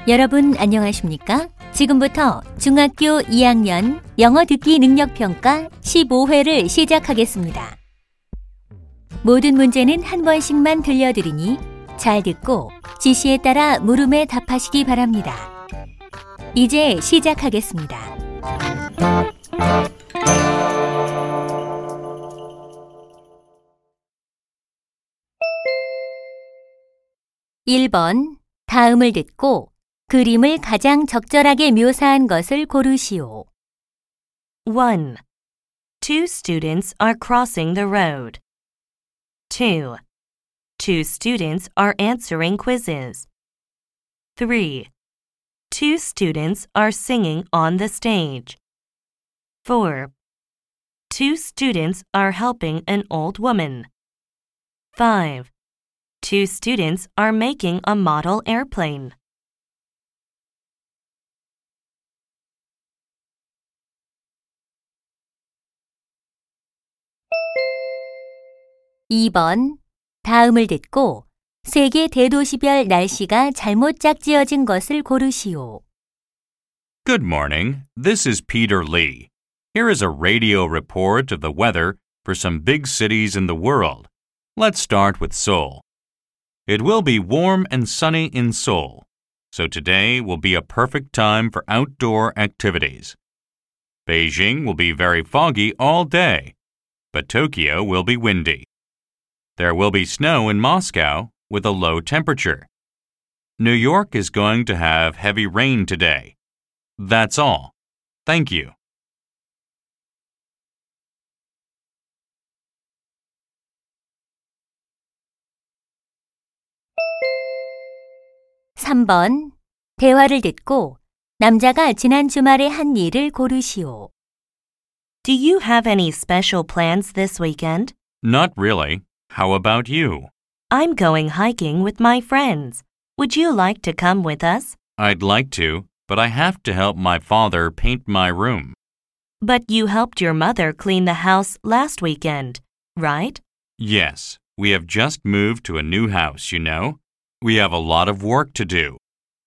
여러분 안녕하십니까? 지금부터 중학교 2학년 영어 듣기 능력 평가 15회를 시작하겠습니다. 모든 문제는 한 번씩만 들려드리니 잘 듣고 지시에 따라 물음에 답하시기 바랍니다. 이제 시작하겠습니다. 1번, 다음을 듣고 그림을 가장 적절하게 묘사한 것을 고르시오. 1. Two students are crossing the road. 2. Two students are answering quizzes. 3. Two students are singing on the stage. 4. Two students are helping an old woman. 5. Two students are making a model airplane. 2번, 다음을 듣고 세계 대도시별 날씨가 잘못 짝지어진 것을 고르시오. Good morning. This is Peter Lee. Here is a radio report of the weather for some big cities in the world. Let's start with Seoul. It will be warm and sunny in Seoul, so today will be a perfect time for outdoor activities. Beijing will be very foggy all day, but Tokyo will be windy. There will be snow in Moscow with a low temperature. New York is going to have heavy rain today. That's all. Thank you. 3번, 대화를 듣고 남자가 지난 주말에 한 일을 고르시오. Do you have any special plans this weekend? Not really. How about you? I'm going hiking with my friends. Would you like to come with us? I'd like to, but I have to help my father paint my room. But you helped your mother clean the house last weekend, right? Yes, we have just moved to a new house, you know. We have a lot of work to do.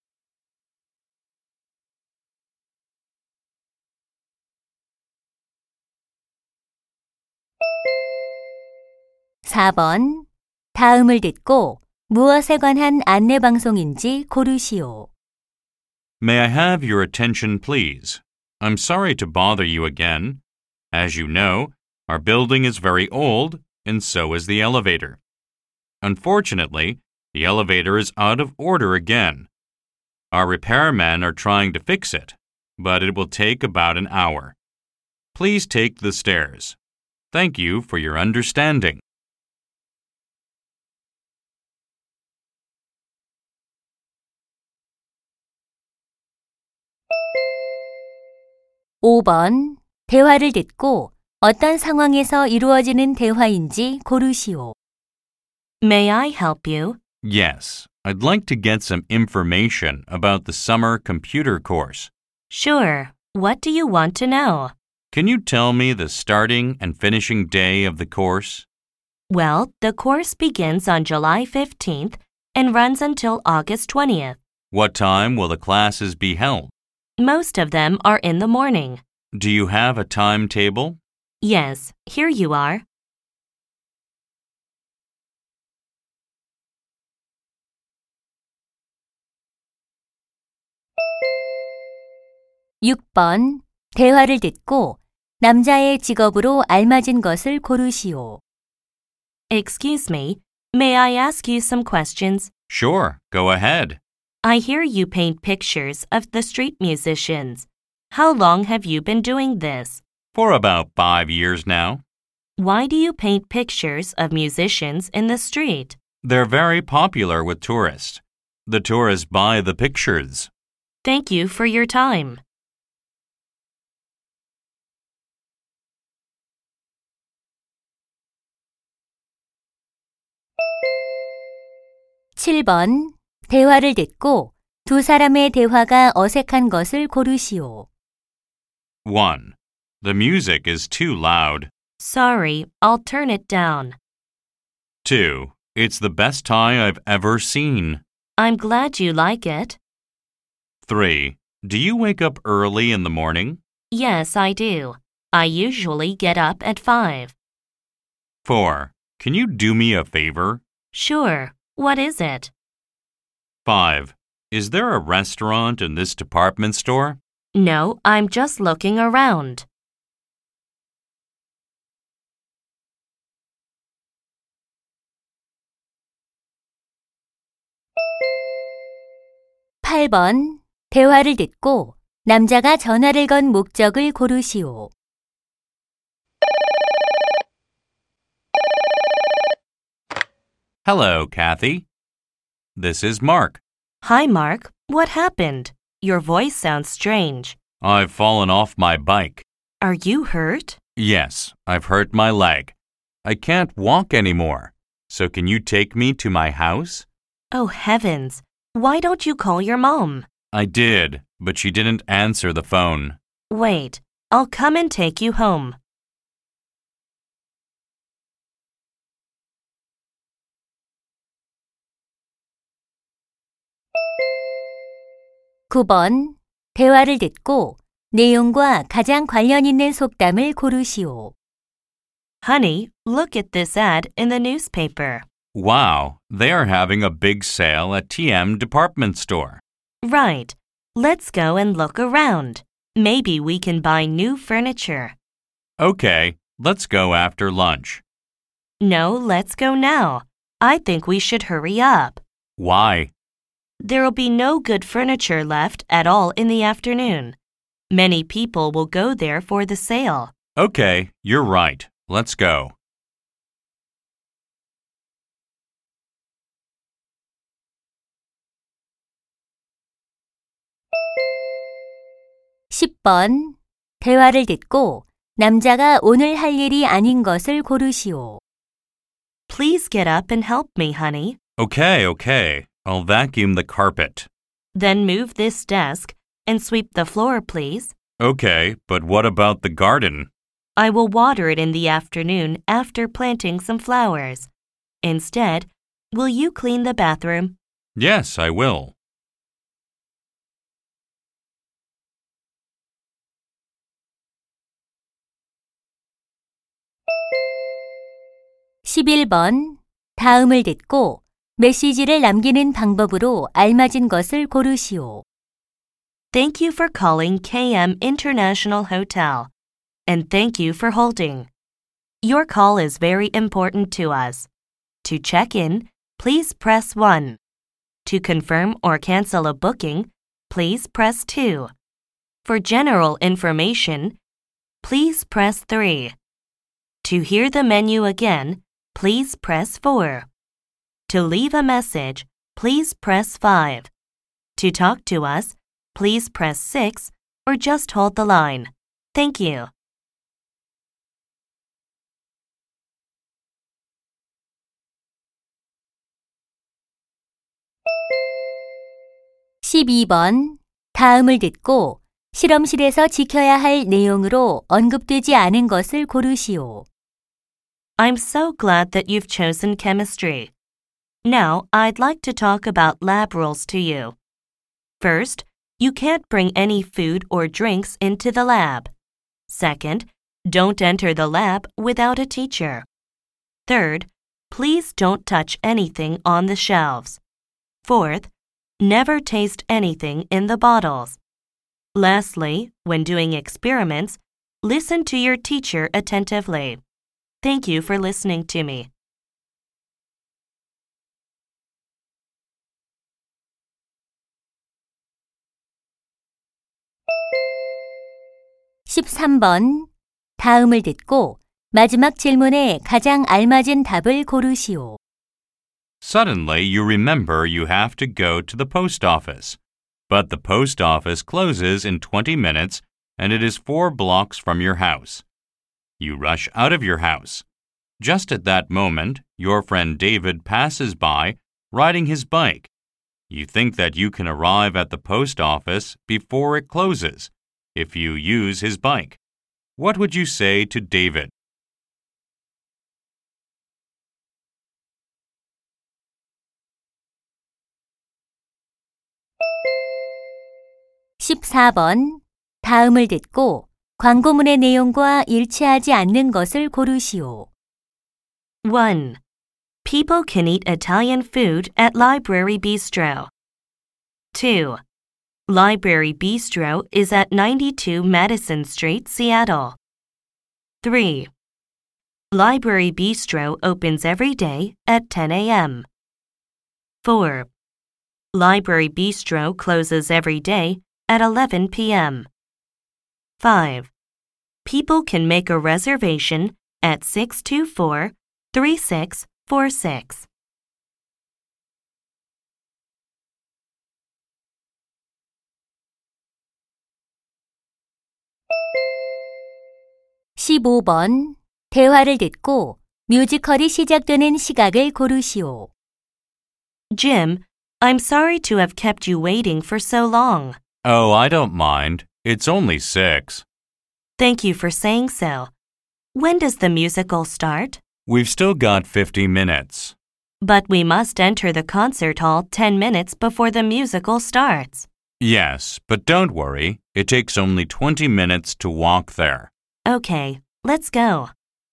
4번, 다음을 듣고 무엇에 관한 안내 방송인지 고르시오. May I have your attention, please? I'm sorry to bother you again. As you know, our building is very old, and so is the elevator. Unfortunately, the elevator is out of order again. Our repairmen are trying to fix it, but it will take about an hour. Please take the stairs. Thank you for your understanding. 5번, 대화를 듣고 어떤 상황에서 이루어지는 대화인지 고르시오. May I help you? Yes, I'd like to get some information about the summer computer course. Sure. What do you want to know? Can you tell me the starting and finishing day of the course? Well, the course begins on July 15th and runs until August 20th. What time will the classes be held? Most of them are in the morning. Do you have a timetable? Yes, here you are. 6번, 대화를 듣고 남자의 직업으로 알맞은 것을 고르시오. Excuse me, may I ask you some questions? Sure, go ahead. I hear you paint pictures of the street musicians. How long have you been doing this? For about 5 years now. Why do you paint pictures of musicians in the street? They're very popular with tourists. The tourists buy the pictures. Thank you for your time. 7번, 대화를 듣고 두 사람의 대화가 어색한 것을 고르시오. 1. The music is too loud. Sorry, I'll turn it down. 2. It's the best tie I've ever seen. I'm glad you like it. 3. Do you wake up early in the morning? Yes, I do. I usually get up at 5. 4. Can you do me a favor? Sure. What is it? 5. Is there a restaurant in this department store? No, I'm just looking around. (8번) 대화를 듣고 남자가 전화를 건 목적을 고르시오. Hello, Kathy. This is Mark. Hi, Mark. What happened? Your voice sounds strange. I've fallen off my bike. Are you hurt? Yes, I've hurt my leg. I can't walk anymore. So can you take me to my house? Oh, heavens. Why don't you call your mom? I did, but she didn't answer the phone. Wait, I'll come and take you home. (9번) 대화를 듣고 내용과 가장 관련 있는 속담을 고르시오. Honey, look at this ad in the newspaper. Wow, they are having a big sale at TM Department Store. Right. Let's go and look around. Maybe we can buy new furniture. Okay, let's go after lunch. No, let's go now. I think we should hurry up. Why? There'll be no good furniture left at all in the afternoon. Many people will go there for the sale. Okay, you're right. Let's go. (10번) 대화를 듣고 남자가 오늘 할 일이 아닌 것을 고르시오. Please get up and help me, honey. Okay. I'll vacuum the carpet. Then move this desk and sweep the floor, please. Okay, but what about the garden? I will water it in the afternoon after planting some flowers. Instead, will you clean the bathroom? Yes, I will. (11번) 다음을 듣고 메시지를 남기는 방법으로 알맞은 것을 고르시오. Thank you for calling KM International Hotel. And thank you for holding. Your call is very important to us. To check in, please press 1. To confirm or cancel a booking, please press 2. For general information, please press 3. To hear the menu again, please press 4. To leave a message, please press 5. To talk to us, please press 6 or just hold the line. Thank you. (12번) 다음을 듣고 실험실에서 지켜야 할 내용으로 언급되지 않은 것을 고르시오. I'm so glad that you've chosen chemistry. Now, I'd like to talk about lab rules to you. First, you can't bring any food or drinks into the lab. Second, don't enter the lab without a teacher. Third, please don't touch anything on the shelves. Fourth, never taste anything in the bottles. Lastly, when doing experiments, listen to your teacher attentively. Thank you for listening to me. (13번) 다음을 듣고 마지막 질문에 가장 알맞은 답을 고르시오. Suddenly, you remember you have to go to the post office. But the post office closes in 20 minutes and it is 4 blocks from your house. You rush out of your house. Just at that moment, your friend David passes by, riding his bike. You think that you can arrive at the post office before it closes if you use his bike. What would you say to David? 14번. 다음을 듣고 광고문의 내용과 일치하지 않는 것을 고르시오. 1. People can eat Italian food at Library Bistro. 2. Library Bistro is at 92 Madison Street, Seattle. 3. Library Bistro opens every day at 10 a.m. 4. Library Bistro closes every day at 11 p.m. 5. People can make a reservation at 624-3646. 15번. 대화를 듣고 뮤지컬이 시작되는 시각을 고르시오. Jim, I'm sorry to have kept you waiting for so long. Oh, I don't mind. It's only 6. Thank you for saying so. When does the musical start? We've still got 50 minutes. But we must enter the concert hall 10 minutes before the musical starts. Yes, but don't worry. It takes only 20 minutes to walk there. Okay, let's go.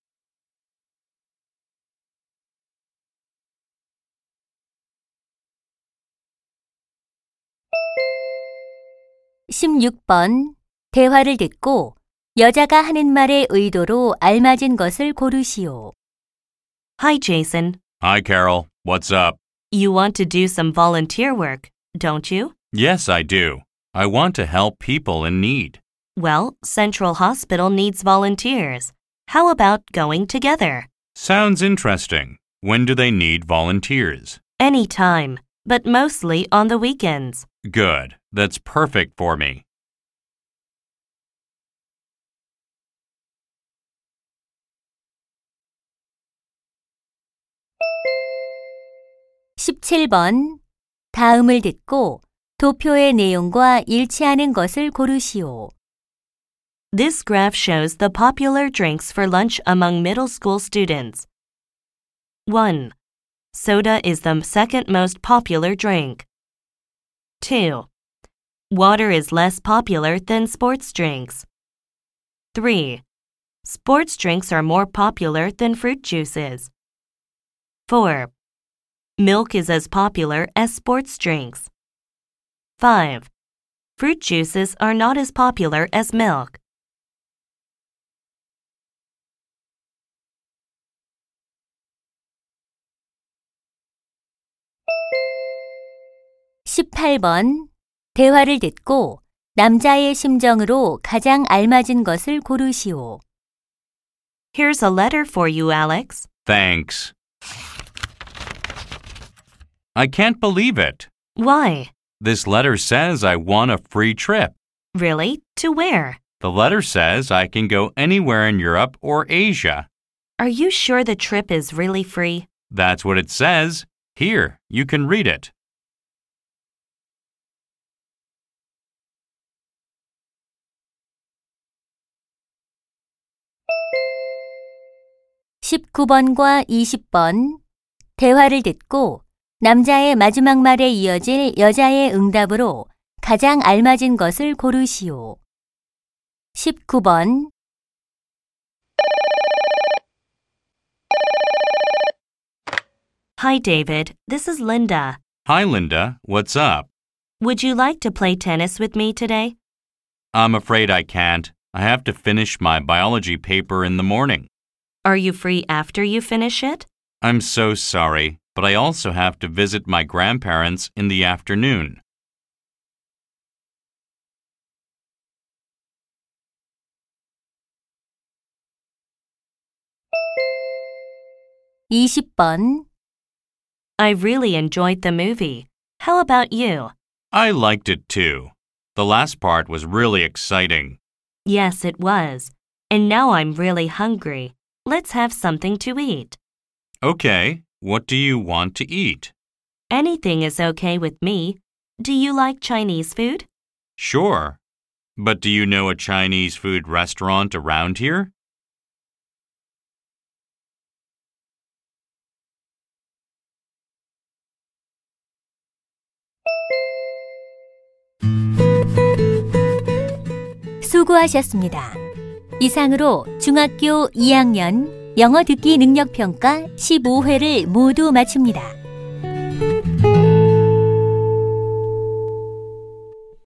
(16번) 대화를 듣고 여자가 하는 말의 의도로 알맞은 것을 고르시오. Hi, Jason. Hi, Carol. What's up? You want to do some volunteer work, don't you? Yes, I do. I want to help people in need. Well, Central Hospital needs volunteers. How about going together? Sounds interesting. When do they need volunteers? Anytime, but mostly on the weekends. Good. That's perfect for me. (17번) 다음을 듣고 도표의 내용과 일치하는 것을 고르시오. This graph shows the popular drinks for lunch among middle school students. 1. Soda is the second most popular drink. 2. Water is less popular than sports drinks. 3. Sports drinks are more popular than fruit juices. 4. Milk is as popular as sports drinks. 5. Fruit juices are not as popular as milk. (18번) 대화를 듣고 남자의 심정으로 가장 알맞은 것을 고르시오. Here's a letter for you, Alex. Thanks. I can't believe it. Why? This letter says I won a free trip. Really? To where? The letter says I can go anywhere in Europe or Asia. Are you sure the trip is really free? That's what it says. Here, you can read it. (19번과 20번) 대화를 듣고 남자의 마지막 말에 이어질 여자의 응답으로 가장 알맞은 것을 고르시오. 19번 Hi, David. This is Linda. Hi, Linda. What's up? Would you like to play tennis with me today? I'm afraid I can't. I have to finish my biology paper in the morning. Are you free after you finish it? I'm so sorry, but I also have to visit my grandparents in the afternoon. (20번) I really enjoyed the movie. How about you? I liked it too. The last part was really exciting. Yes, it was. And now I'm really hungry. Let's have something to eat. Okay, what do you want to eat? Anything is okay with me. Do you like Chinese food? Sure. But do you know a Chinese food restaurant around here? 수고하셨습니다. 이상으로 중학교 2학년 영어 듣기 능력 평가 15회를 모두 마칩니다.